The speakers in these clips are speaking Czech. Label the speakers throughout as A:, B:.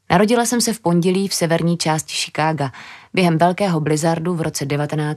A: Narodila jsem se v pondělí v severní části Chicaga během velkého blizzardu v roce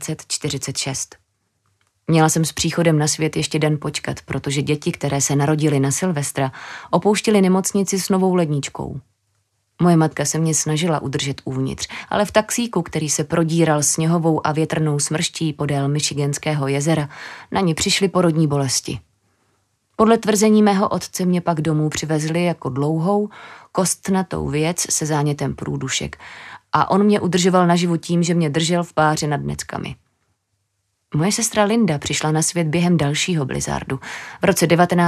A: 1946. Měla jsem s příchodem na svět ještě den počkat, protože děti, které se narodily na Silvestra, opouštěly nemocnici s novou ledničkou. Moje matka se mě snažila udržet uvnitř, ale v taxíku, který se prodíral sněhovou a větrnou smrští podél Michiganského jezera, na ní přišly porodní bolesti. Podle tvrzení mého otce mě pak domů přivezli jako dlouhou, kostnatou věc se zánětem průdušek a on mě udržoval naživu tím, že mě držel v páře nad neckami. Moje sestra Linda přišla na svět během dalšího blizzardu v roce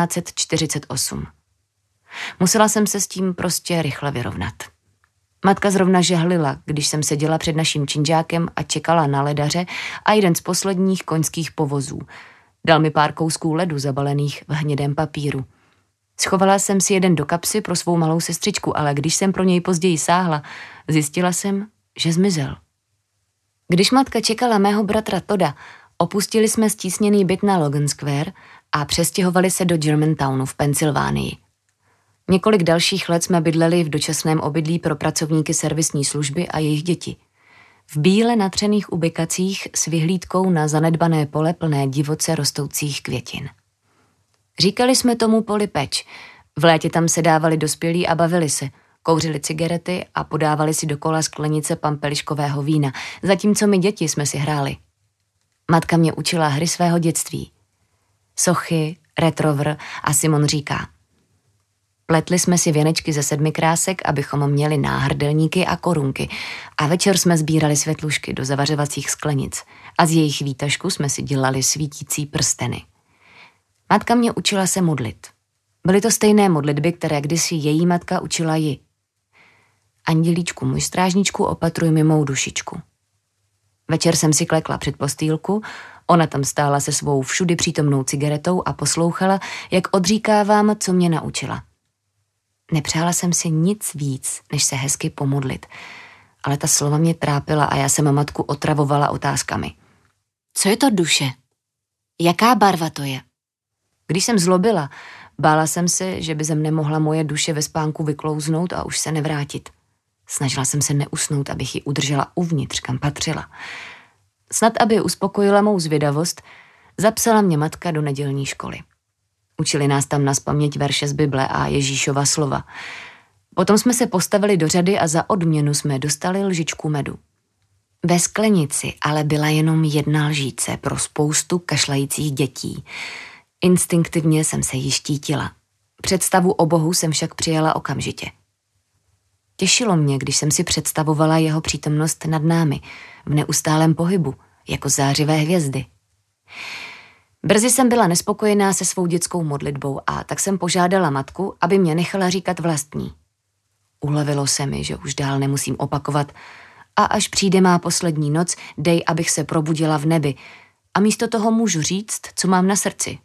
A: 1948. Musela jsem se s tím prostě rychle vyrovnat. Matka zrovna žehlila, když jsem seděla před naším činžákem a čekala na ledaře a jeden z posledních koňských povozů. Dal mi pár kousků ledu zabalených v hnědém papíru. Schovala jsem si jeden do kapsy pro svou malou sestřičku, ale když jsem pro něj později sáhla, zjistila jsem, že zmizel. Když matka čekala mého bratra Toda, opustili jsme stísněný byt na Logan Square a přestěhovali se do Germantownu v Pensylvánii. Několik dalších let jsme bydleli v dočasném obydlí pro pracovníky servisní služby a jejich děti. V bíle natřených ubikacích s vyhlídkou na zanedbané pole plné divoce rostoucích květin. Říkali jsme tomu poli peč. V létě tam sedávali dospělí a bavili se, kouřili cigarety a podávali si dokola sklenice pampeliškového vína, zatímco my děti jsme si hráli. Matka mě učila hry svého dětství. Sochy, retrovr a Simon říká. Pletli jsme si věnečky ze 7 krásek, abychom měli náhrdelníky a korunky a večer jsme sbírali světlušky do zavařovacích sklenic a z jejich výtažku jsme si dělali svítící prsteny. Matka mě učila se modlit. Byly to stejné modlitby, které kdysi její matka učila ji. Andělíčku, můj strážníčku, opatruj mi mou dušičku. Večer jsem si klekla před postýlku, ona tam stála se svou všudy přítomnou cigaretou a poslouchala, jak odříkávám, co mě naučila. Nepřála jsem si nic víc, než se hezky pomodlit, ale ta slova mě trápila a já jsem matku otravovala otázkami. Co je to duše? Jaká barva to je? Když jsem zlobila, bála jsem se, že by ze mne mohla moje duše ve spánku vyklouznout a už se nevrátit. Snažila jsem se neusnout, abych ji udržela uvnitř, kam patřila. Snad, aby uspokojila mou zvědavost, zapsala mě matka do nedělní školy. Učili nás tam nazpaměť verše z Bible a Ježíšova slova. Potom jsme se postavili do řady a za odměnu jsme dostali lžičku medu. Ve sklenici ale byla jenom jedna lžíce pro spoustu kašlajících dětí. Instinktivně jsem se jí štítila. Představu o Bohu jsem však přijala okamžitě. Těšilo mě, když jsem si představovala jeho přítomnost nad námi, v neustálém pohybu, jako zářivé hvězdy. Brzy jsem byla nespokojená se svou dětskou modlitbou a tak jsem požádala matku, aby mě nechala říkat vlastní. Ulevilo se mi, že už dál nemusím opakovat a až přijde má poslední noc, dej, abych se probudila v nebi a místo toho můžu říct, co mám na srdci.